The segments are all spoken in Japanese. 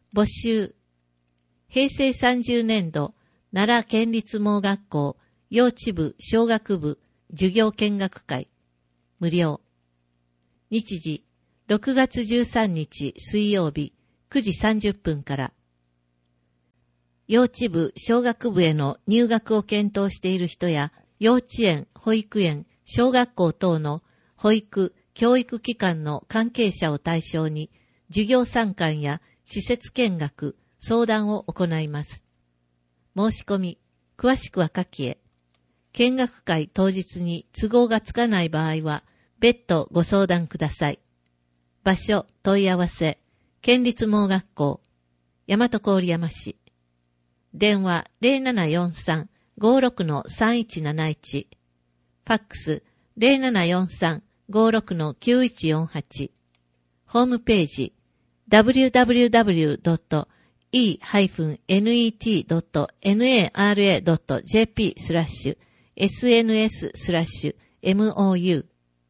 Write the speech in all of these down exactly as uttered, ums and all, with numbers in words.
募集。平成さんじゅうねんど、奈良県立盲学校、幼稚部、小学部、授業見学会。無料。日時、ろくがつじゅうさんにち水曜日、くじさんじゅっぷんから。幼稚部、小学部への入学を検討している人や、幼稚園、保育園、小学校等の保育、教育機関の関係者を対象に、授業参観や施設見学、相談を行います。申し込み、詳しくは下記へ。見学会当日に都合がつかない場合は、別途ご相談ください。場所、問い合わせ、県立盲学校、大和郡山市。電話 ゼロななよんさん ごろくのさんいちなないち。ファックス ゼロななよんさん ごろくのきゅういちよんはち。ホームページ ダブリューダブリューダブリュードットイーネットドットナラドットジェーピー スラッシュ エスエヌエス スラッシュ エムオーユー。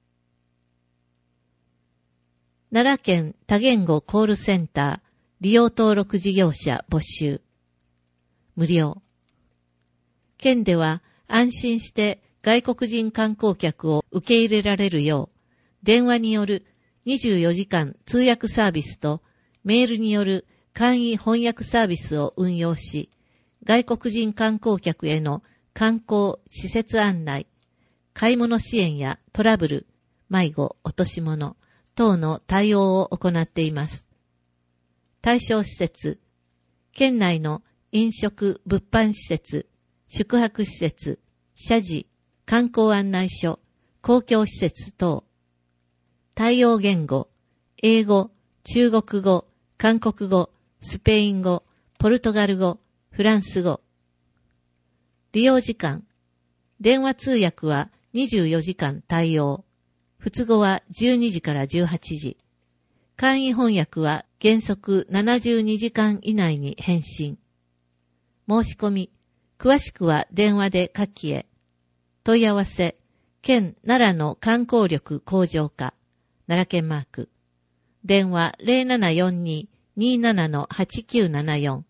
奈良県多言語コールセンター利用登録事業者募集。無料。県では安心して外国人観光客を受け入れられるよう、電話によるにじゅうよじかん通訳サービスとメールによる簡易翻訳サービスを運用し、外国人観光客への観光、施設案内、買い物支援やトラブル、迷子、落とし物等の対応を行っています。対象施設、県内の飲食・物販施設、宿泊施設、社寺、観光案内所、公共施設等。対応言語、英語、中国語、韓国語、スペイン語、ポルトガル語、フランス語。利用時間、電話通訳はにじゅうよじかん対応。不都合はじゅうにじからじゅうはちじ。簡易翻訳は原則ななじゅうにじかん以内に返信。申し込み、詳しくは電話で下記へ。問い合わせ、県奈良の観光力向上課、奈良県マーク。電話 ゼロななよんに にーなな はちきゅうななよん。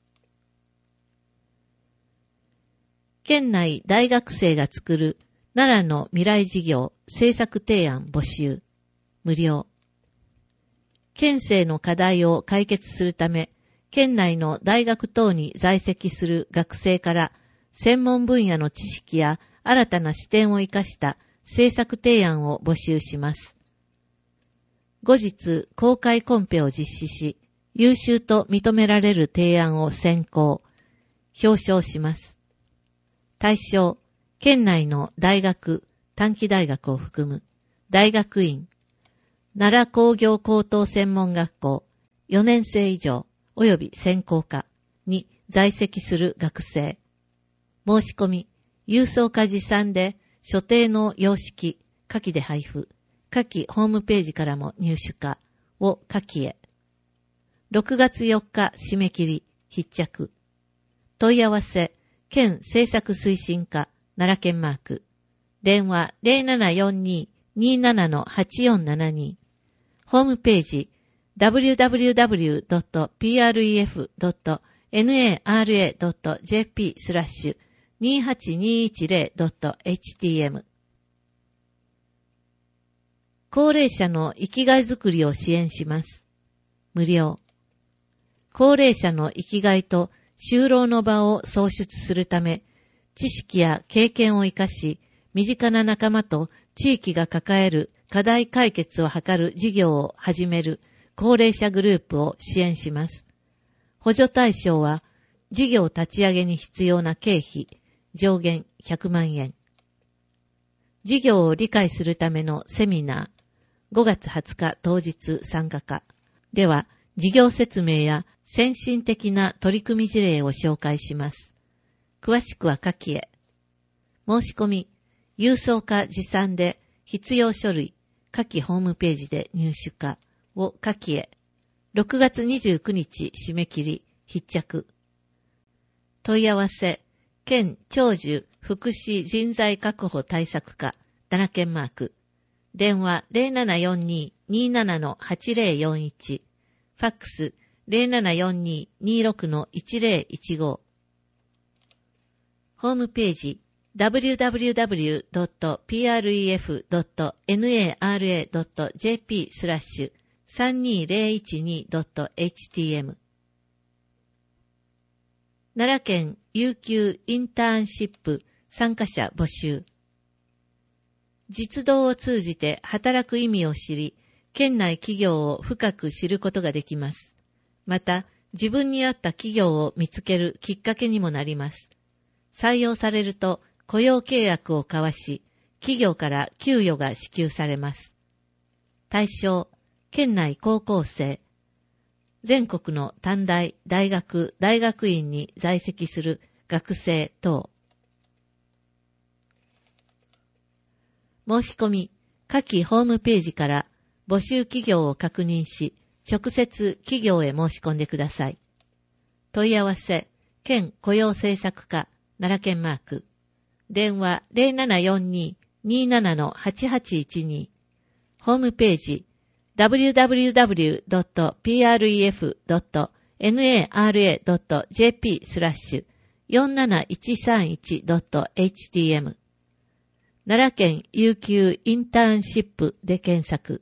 県内大学生が作る奈良の未来事業政策提案募集。無料。県政の課題を解決するため、県内の大学等に在籍する学生から専門分野の知識や新たな視点を生かした政策提案を募集します。後日公開コンペを実施し、優秀と認められる提案を選考、表彰します。対象、県内の大学、短期大学を含む大学院、奈良工業高等専門学校よねん生以上及び専攻科に在籍する学生。申し込み、郵送か持参で所定の様式、下記で配布、下記ホームページからも入手可を下記へ。ろくがつよっか締め切り、必着。問い合わせ、県政策推進課、奈良県マーク。電話 ゼロななよんに にーなな はちよんななに。ホームページ ダブリューダブリューダブリュードットピーアールイーエフドットナラドットジェーピー スラッシュにはちにいちゼロドットエイチティーエム。高齢者の生きがいづくりを支援します。無料。高齢者の生きがいと就労の場を創出するため、知識や経験を生かし、身近な仲間と地域が抱える課題解決を図る事業を始める高齢者グループを支援します。補助対象は、事業立ち上げに必要な経費、上限ひゃくまんえん。事業を理解するためのセミナー、ごがつはつか当日参加可。では、事業説明や先進的な取り組み事例を紹介します。詳しくは下記へ。申し込み、郵送か持参で必要書類、下記ホームページで入手可を下記へ。ろくがつにじゅうくにち締め切り、必着。問い合わせ、県長寿福祉人材確保対策課、奈良県マーク。電話 ゼロななよんに にーなな はちゼロよんいち。ファックスゼロななよんにーにーろくのいちゼロいちご。ホームページ ダブリューダブリューダブリュードットピーアールイーエフドットナラドットジェーピー スラッシュさんにーゼロいちにドットエイチティーエム 奈良県有給インターンシップ参加者募集。実動を通じて働く意味を知り、県内企業を深く知ることができます。また、自分に合った企業を見つけるきっかけにもなります。採用されると雇用契約を交わし、企業から給与が支給されます。対象、県内高校生、全国の短大、大学、大学院に在籍する学生等。申し込み、下記ホームページから募集企業を確認し、直接企業へ申し込んでください。問い合わせ、県雇用政策課、奈良県マーク。電話ゼロななよんにーにーななのはちはちいちに。ホームページ ダブリューダブリューダブリュードットピーアールイーエフドットナラドットジェーピー スラッシュよんなないちさんいちドットエイチティーエム 奈良県有給インターンシップで検索。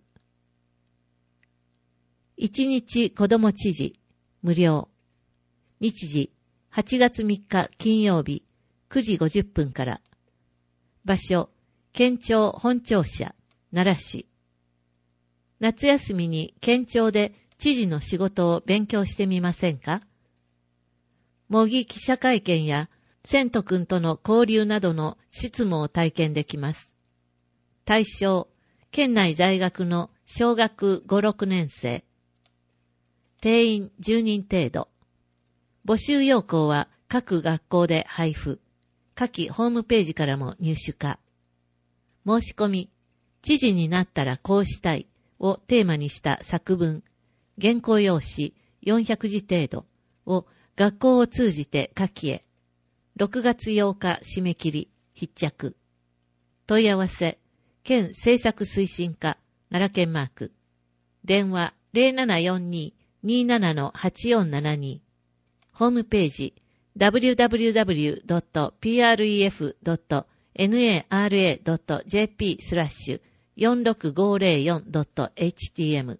一日子ども知事無料。日時はちがつみっか金曜日くじごじゅっぷんから。場所、県庁本庁舎、奈良市。夏休みに県庁で知事の仕事を勉強してみませんか？模擬記者会見や千斗くんとの交流などの執務を体験できます。対象、県内在学の小学ご、ろくねん生。定員じゅうにん程度。募集要項は各学校で配布。下記ホームページからも入手可。申し込み、知事になったらこうしたいをテーマにした作文、原稿用紙よんひゃくじ程度を学校を通じて下記へ。ろくがつようか締め切り、必着。問い合わせ、県政策推進課、奈良県マーク。電話ゼロななよんにーにーななのはちよんななに。ホームページ ダブリューダブリューダブリュードットピーアールイーエフドットナラドットジェーピー スラッシュよんろくごゼロよんドットエイチティーエム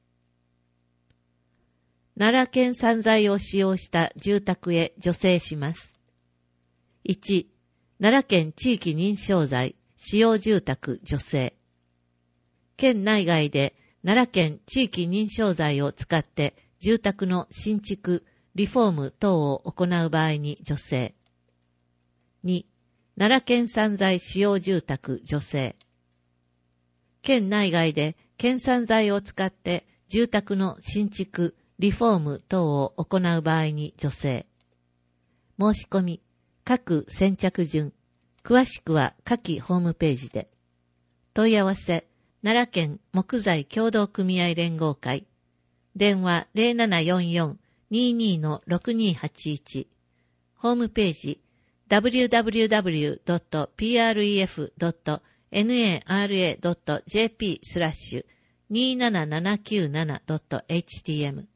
奈良県産材を使用した住宅へ助成します。いち. 奈良県地域認証材使用住宅助成。県内外で奈良県地域認証材を使って住宅の新築、リフォーム等を行う場合に助成。に. 奈良県産材使用住宅助成。県内外で県産材を使って住宅の新築、リフォーム等を行う場合に助成。申し込み、各先着順、詳しくは下記ホームページで。問い合わせ、奈良県木材協同組合連合会。電話ゼロななよんよんにーにーのろくにーはちいち。ホームページ ダブリューダブリューダブリュードットピーアールイーエフドットナラドットジェーピー スラッシュにーななななきゅうななドットエイチティーエム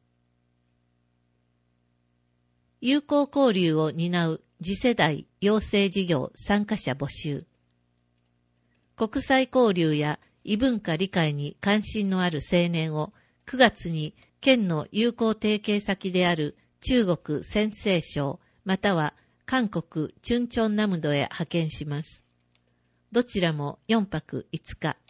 友好交流を担う次世代養成事業参加者募集。国際交流や異文化理解に関心のある青年をくがつに県の友好提携先である中国陝西省または韓国チュンチョンナムドへ派遣します。どちらもよんぱくいつか。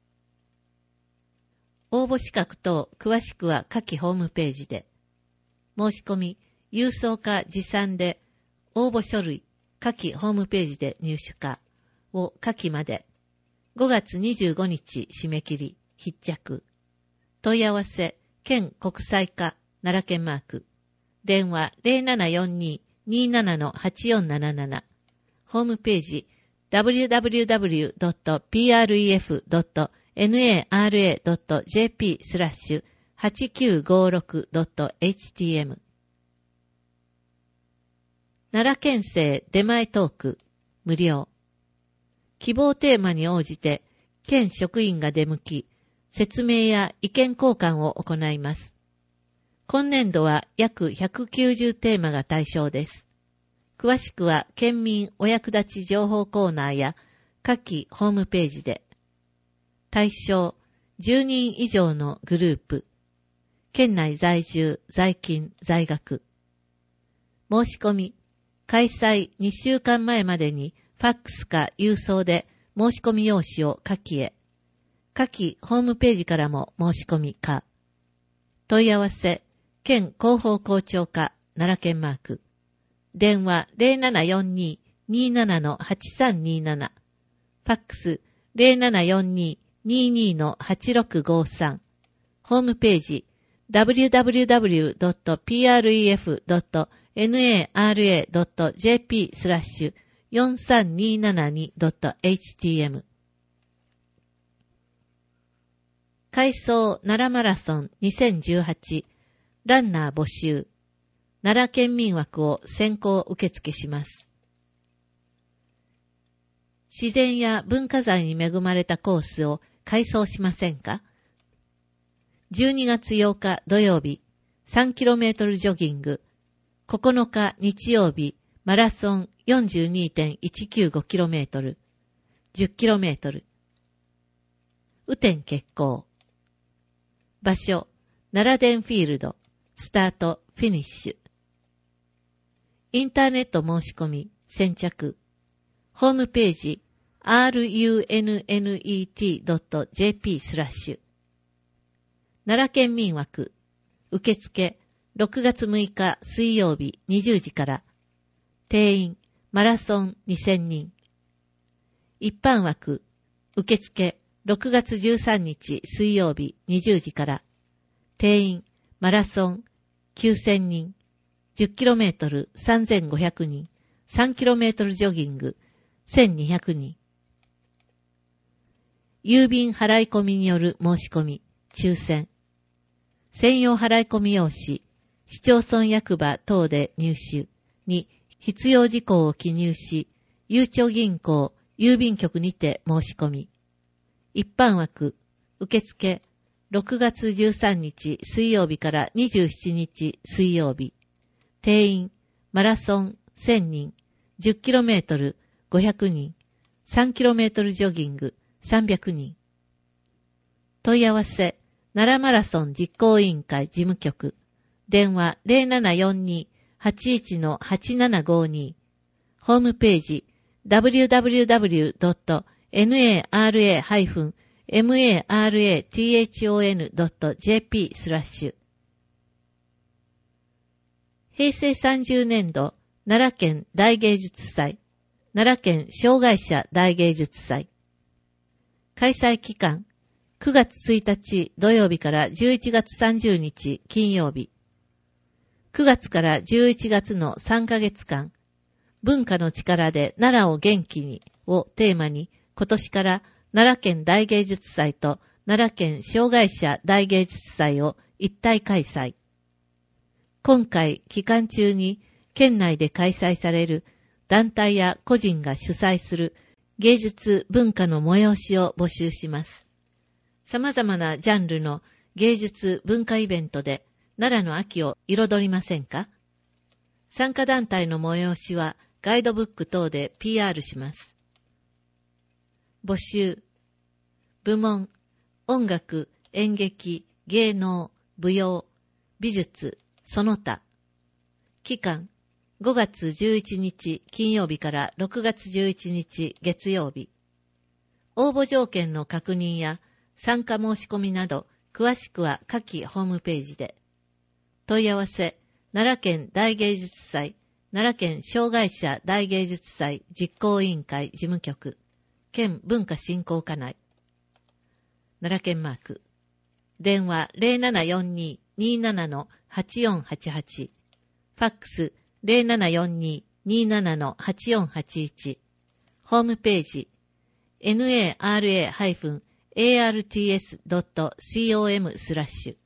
応募資格等詳しくは下記ホームページで。申し込み、郵送か持参で応募書類下記ホームページで入手可を下記まで。ごがつにじゅうごにち締め切り、必着。問い合わせ、県国際課、奈良県マーク。電話ゼロななよんにーにーななのはちよんなななな。ホームページ、ダブリューダブリューダブリュードットピーアールイーエフドットナラドットジェーピー スラッシュはちきゅうごろくドットエイチティーエム 奈良県政出前トーク、無料。希望テーマに応じて、県職員が出向き、説明や意見交換を行います。 今年度は約ひゃくきゅうじゅうテーマが対象です。詳しくは県民お役立ち情報コーナーや下記ホームページで。対象じゅうにん以上のグループ。県内在住、在勤、在学。申し込み。開催にしゅうかんまえまでにファックスか郵送で申し込み用紙を下記へ。下記ホームページからも申し込みか。問い合わせ、県広報校長課、奈良県マーク。電話 ゼロななよんに にーなな はちさんにーなな。ファックス ゼロななよんに にーにー はちろくごさん。ホームページ ダブリューダブリューダブリュードットピーアールイーエフドットナラドットジェーピー スラッシュよんさんにーななにドットエイチティーエム。改装奈良マラソンにせんじゅうはちランナー募集。奈良県民枠を先行受付します。自然や文化財に恵まれたコースを改装しませんか？じゅうにがつようか土曜日 さんキロメートル ジョギング、ここのか日曜日マラソン よんじゅうにてんいちきゅうごキロメートル、じゅっキロメートル。雨天決行。場所、奈良電フィールド、スタート、フィニッシュ。インターネット申し込み、先着。ホームページ、アールユーエヌエヌイーティードットジェーピー スラッシュ。奈良県民枠、受付、ろくがつむいか水曜日にじゅうじから。定員、マラソンにせんにん。一般枠、受付、ろくがつじゅうさんにち水曜日にじゅうじから。定員、マラソンきゅうせんにん。じゅっキロメートル さんぜんごひゃくにん。さんキロメートル ジョギングせんにひゃくにん。郵便払い込みによる申し込み、抽選。専用払い込み用紙、市町村役場等で入手に必要事項を記入し、ゆうちょ銀行、郵便局にて申し込み。一般枠、受付、ろくがつじゅうさんにち水曜日からにじゅうしちにち水曜日。定員、マラソンせんにん、じゅっキロメートル ごひゃくにん、さんキロメートル ジョギングさんびゃくにん。問い合わせ、奈良マラソン実行委員会事務局。電話 ゼロななよんに はちいち はちななごに。ホームページ ダブリューダブリューダブリュードットナラマラトンドットジェーピー スラッシュ。平成さんじゅうねんど奈良県大芸術祭、奈良県障害者大芸術祭。開催期間、くがつついたち土曜日からじゅういちがつさんじゅうにち金曜日。くがつからじゅういちがつのさんかげつかん、文化の力で奈良を元気にをテーマに、今年から奈良県大芸術祭と奈良県障害者大芸術祭を一体開催。今回期間中に県内で開催される団体や個人が主催する芸術文化の催しを募集します。様々なジャンルの芸術文化イベントで奈良の秋を彩りませんか？参加団体の催しはガイドブック等で ピーアール します。募集。部門、音楽、演劇、芸能、舞踊、美術、その他。期間、ごがつじゅういちにち金曜日からろくがつじゅういちにち月曜日。応募条件の確認や参加申し込みなど、詳しくは下記ホームページで。問い合わせ、奈良県大芸術祭、奈良県障害者大芸術祭実行委員会事務局、県文化振興課内。奈良県マーク。電話 ゼロななよんに にーなな はちよんはちはち。ファックス ゼロななよんに にーなな はちよんはちいち。ホームページ ナラ アールティーエスドットコム スラッシュ